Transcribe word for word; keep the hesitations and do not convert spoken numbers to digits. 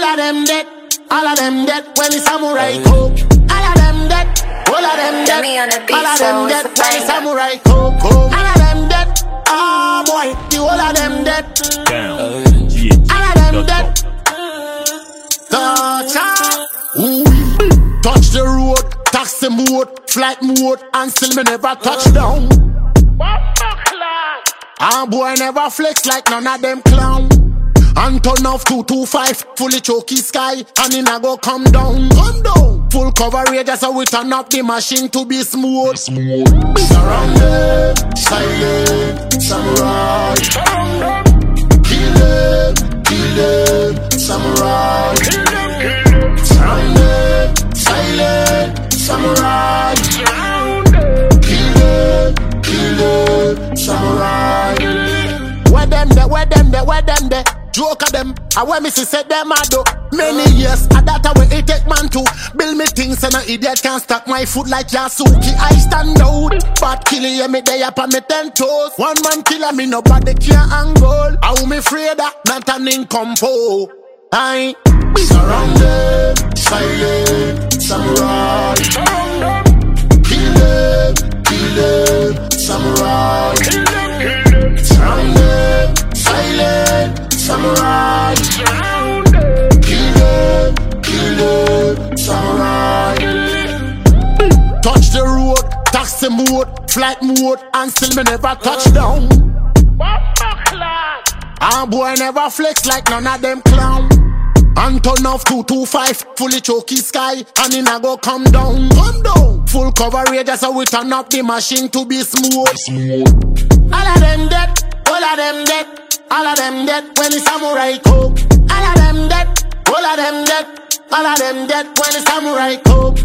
all of them dead. All of them dead when the samurai coke. All of them dead. All of them dead. All of them dead when the samurai coke. All of them dead. Ah boy, the all of them dead. All of them dead. Touch up. Touch the road, taxi mode, flight mode, and still me never touch down. Ah boy never flex like none of them clown. And turn off two two five, fully choky sky, and in a go come down, come down. Full coverage, so we turn up the machine to be smooth. Smooth. Surrounded, silent, samurai. Kill them, kill them, samurai. Surrounded, silent, samurai. Kill them, kill them, samurai. Where them there, where them there, where them there? Joke of them, I want me to say them I do. Many years, I that way it take man to build me things and an idiot can't stack my foot like Yasuki. I stand out, but killing you me day up on me ten toes. One man killer me, nobody can angle. How me afraid that not an incompo. I surrounded, silent, samurai. Kill them, kill them, samurai. Surrounded, silent, samurai. Kill them, kill them, samurai. Touch the road, taxi mode, flight mode, and still me never touch down. Ah boy never flex like none of them clown. And turn off two two five, fully choky sky, and in a go come down, come down. Full coverage, so we turn up the machine to be smooth. Smooth. All of them dead, all of them dead. All of them dead when the samurai coke. All of them dead, all of them dead. All of them dead when the samurai coke.